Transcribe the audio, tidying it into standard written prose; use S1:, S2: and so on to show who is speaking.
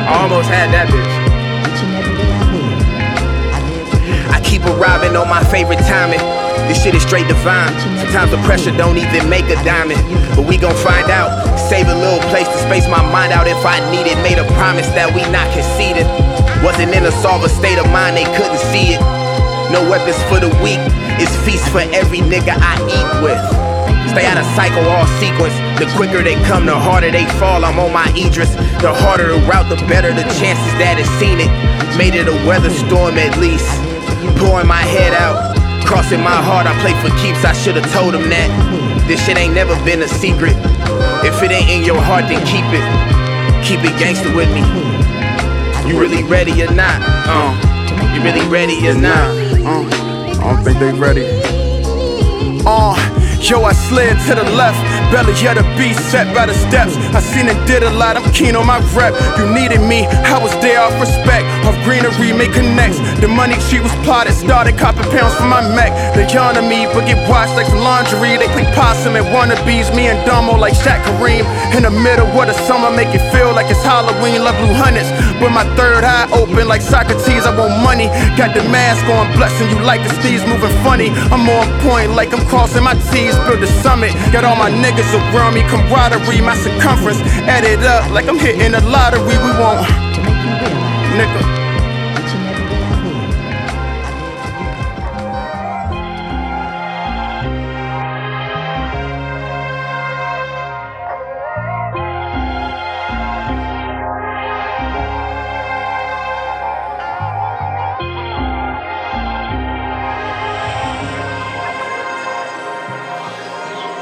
S1: I almost had that bitch. I keep arriving on my favorite timing. This shit is straight divine. Sometimes the pressure don't even make a diamond, but we gon' find out. Save a little place to space my mind out if I need it. Made a promise that we not conceded. Wasn't in a sober state of mind, they couldn't see it. No weapons for the weak, it's feast for every nigga I eat with. Stay out of cycle, all sequence. The quicker they come, the harder they fall. I'm on my Idris. The harder the route, the better the chances that it's seen it. Made it a weather storm at least. Pouring my head out, crossing my heart, I play for keeps. I should've told him that. This shit ain't never been a secret. If it ain't in your heart, then keep it. Keep it gangster with me. You really ready or not? You really ready or not?
S2: I don't think they ready. Yo, I slid to the left, belly of the beast, set by the steps. I seen and did a lot, I'm keen on my rep. You needed me, I was there off respect. Off greenery, make connects. The money tree was plotted, started copping pounds for my mech. They on to me, but get washed like some laundry. They play possum and wannabes, me and Domo like Shaq Kareem. In the middle of the summer, make it feel like it's Halloween. Love blue hundreds, but my third eye open like Socrates. I want money, got the mask on, blessing you like the steeds moving funny. I'm on point like I'm crossing my T's. Build the summit, got all my niggas around me. Camaraderie, my circumference added up like I'm hitting the lottery. We want, nigga.